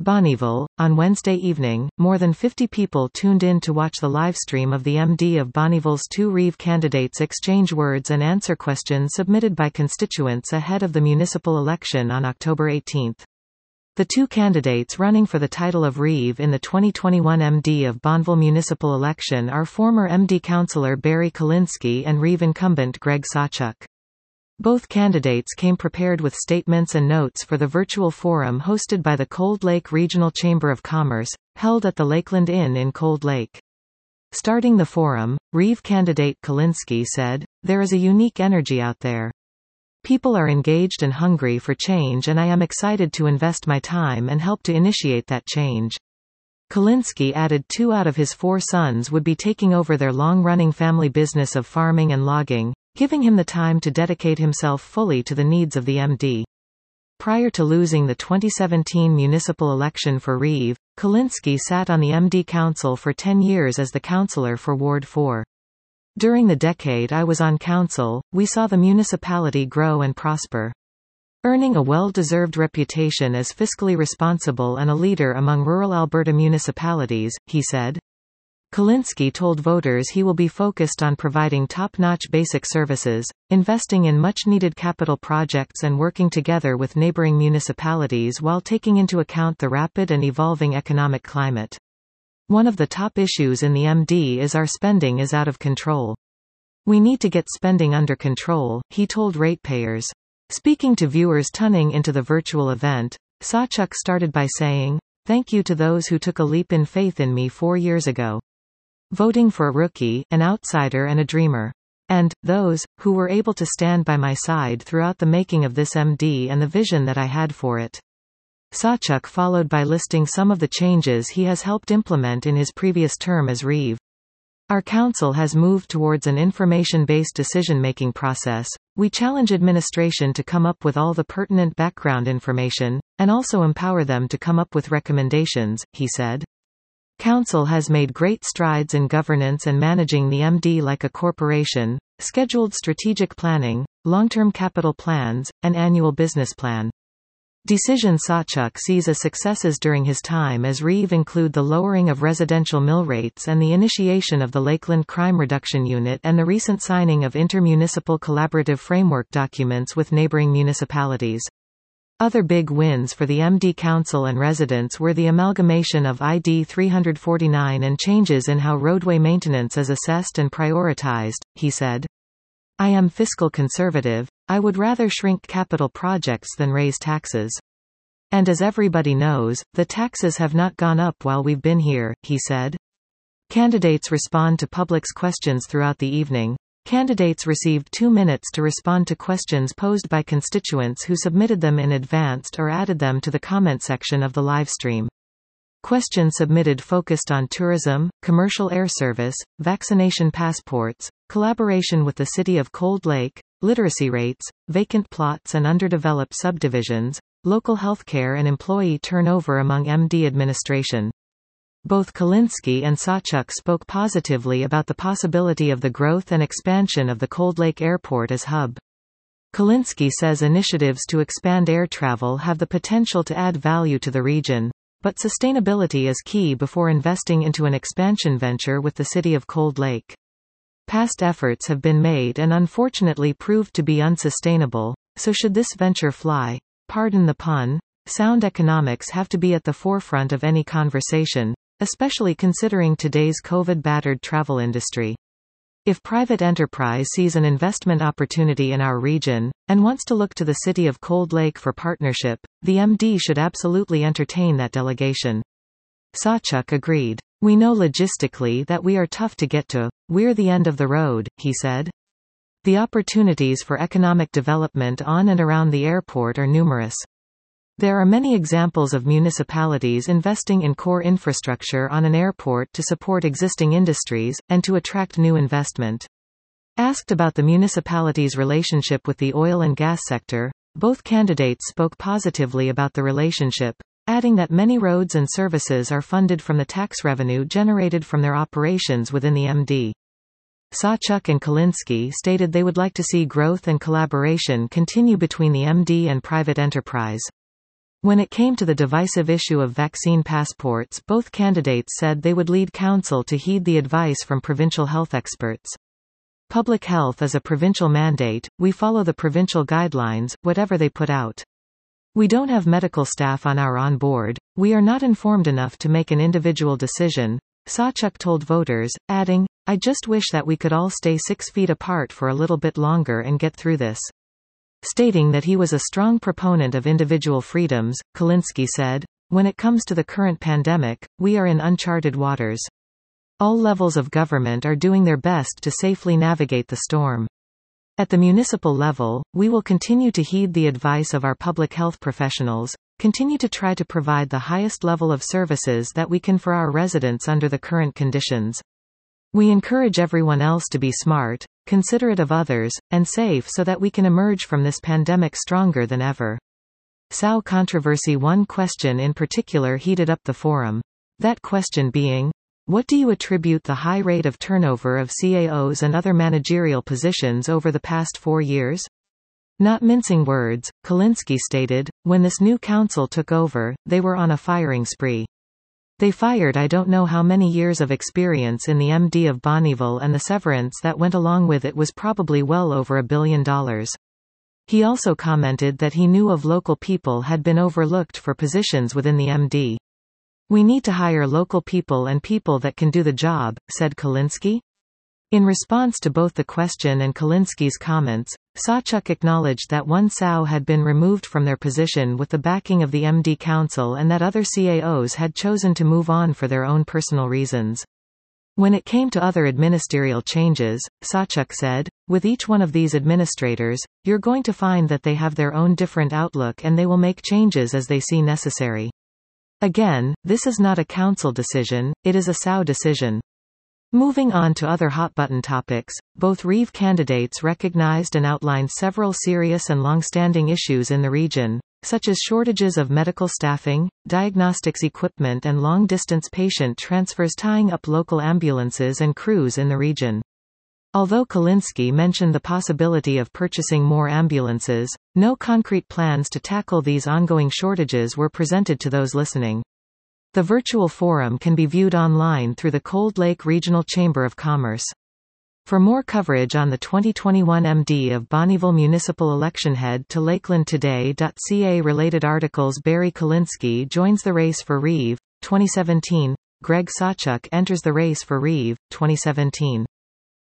Bonnyville. On Wednesday evening, more than 50 people tuned in to watch the livestream of the MD of Bonnyville's two Reeve candidates exchange words and answer questions submitted by constituents ahead of the municipal election on October 18. The two candidates running for the title of Reeve in the 2021 MD of Bonneville municipal election are former MD councillor Barry Kolinsky and Reeve incumbent Greg Sawchuk. Both candidates came prepared with statements and notes for the virtual forum hosted by the Cold Lake Regional Chamber of Commerce, held at the Lakeland Inn in Cold Lake. Starting the forum, Reeve candidate Kolinsky said, "There is a unique energy out there. People are engaged and hungry for change, and I am excited to invest my time and help to initiate that change." Kolinsky added 2 out of his 4 sons would be taking over their long-running family business of farming and logging, giving him the time to dedicate himself fully to the needs of the MD. Prior to losing the 2017 municipal election for Reeve, Kolinsky sat on the MD Council for 10 years as the councillor for Ward 4. "During the decade I was on council, we saw the municipality grow and prosper. Earning a well-deserved reputation as fiscally responsible and a leader among rural Alberta municipalities," he said. Kolinsky told voters he will be focused on providing top-notch basic services, investing in much-needed capital projects and working together with neighbouring municipalities while taking into account the rapid and evolving economic climate. "One of the top issues in the MD is our spending is out of control. We need to get spending under control," he told ratepayers. Speaking to viewers tuning into the virtual event, Sawchuk started by saying, "Thank you to those who took a leap in faith in me 4 years ago. Voting for a rookie, an outsider and a dreamer. And those who were able to stand by my side throughout the making of this MD and the vision that I had for it." Sawchuk followed by listing some of the changes he has helped implement in his previous term as Reeve. "Our council has moved towards an information-based decision-making process. We challenge administration to come up with all the pertinent background information, and also empower them to come up with recommendations," he said. "Council has made great strides in governance and managing the MD like a corporation, scheduled strategic planning, long-term capital plans, and annual business plan." Decisions Sawchuk sees as successes during his time as Reeve include the lowering of residential mill rates and the initiation of the Lakeland Crime Reduction Unit and the recent signing of intermunicipal collaborative framework documents with neighbouring municipalities. Other big wins for the MD Council and residents were the amalgamation of ID 349 and changes in how roadway maintenance is assessed and prioritized, he said. "I am fiscal conservative. I would rather shrink capital projects than raise taxes. And as everybody knows, the taxes have not gone up while we've been here," he said. Candidates respond to public's questions throughout the evening. Candidates received 2 minutes to respond to questions posed by constituents who submitted them in advance or added them to the comment section of the livestream. Questions submitted focused on tourism, commercial air service, vaccination passports, collaboration with the City of Cold Lake, literacy rates, vacant plots and underdeveloped subdivisions, local healthcare and employee turnover among MD administration. Both Kolinsky and Sawchuk spoke positively about the possibility of the growth and expansion of the Cold Lake Airport as hub. Kolinsky says initiatives to expand air travel have the potential to add value to the region, but sustainability is key before investing into an expansion venture with the City of Cold Lake. Past efforts have been made and unfortunately proved to be unsustainable, so should this venture fly, pardon the pun, sound economics have to be at the forefront of any conversation, especially considering today's COVID-battered travel industry. If private enterprise sees an investment opportunity in our region, and wants to look to the City of Cold Lake for partnership, the MD should absolutely entertain that delegation. Sawchuk agreed. "We know logistically that we are tough to get to. We're the end of the road," he said. "The opportunities for economic development on and around the airport are numerous. There are many examples of municipalities investing in core infrastructure on an airport to support existing industries, and to attract new investment." Asked about the municipality's relationship with the oil and gas sector, both candidates spoke positively about the relationship, adding that many roads and services are funded from the tax revenue generated from their operations within the MD. Sawchuk and Kolinsky stated they would like to see growth and collaboration continue between the MD and private enterprise. When it came to the divisive issue of vaccine passports, both candidates said they would lead council to heed the advice from provincial health experts. Public health is a provincial mandate, we follow the provincial guidelines, whatever they put out. We don't have medical staff on board, we are not informed enough to make an individual decision, Sawchuk told voters, adding, I just wish that we could all stay 6 feet apart for a little bit longer and get through this. Stating that he was a strong proponent of individual freedoms, Kulinski said, when it comes to the current pandemic, we are in uncharted waters. All levels of government are doing their best to safely navigate the storm. At the municipal level, we will continue to heed the advice of our public health professionals, continue to try to provide the highest level of services that we can for our residents under the current conditions. We encourage everyone else to be smart, considerate of others, and safe so that we can emerge from this pandemic stronger than ever. Sow controversy. One question in particular heated up the forum. That question being, what do you attribute the high rate of turnover of CAOs and other managerial positions over the past 4 years? Not mincing words, Kulinski stated, when this new council took over, they were on a firing spree. They fired I don't know how many years of experience in the MD of Bonnyville, and the severance that went along with it was probably well over $1 billion. He also commented that he knew of local people had been overlooked for positions within the MD. We need to hire local people and people that can do the job, said Kulinski. In response to both the question and Kulinski's comments, Sawchuk acknowledged that one Sow had been removed from their position with the backing of the MD Council and that other CAOs had chosen to move on for their own personal reasons. When it came to other administrative changes, Sawchuk said, with each one of these administrators, you're going to find that they have their own different outlook and they will make changes as they see necessary. Again, this is not a council decision, it is a Sow decision. Moving on to other hot-button topics, both Reeve candidates recognized and outlined several serious and long-standing issues in the region, such as shortages of medical staffing, diagnostics equipment and long-distance patient transfers tying up local ambulances and crews in the region. Although Kulinski mentioned the possibility of purchasing more ambulances, no concrete plans to tackle these ongoing shortages were presented to those listening. The virtual forum can be viewed online through the Cold Lake Regional Chamber of Commerce. For more coverage on the 2021 MD of Bonnyville municipal election, head to lakelandtoday.ca. Related articles. Barry Kulinski joins the race for Reeve, 2017. Greg Sawchuk enters the race for Reeve, 2017.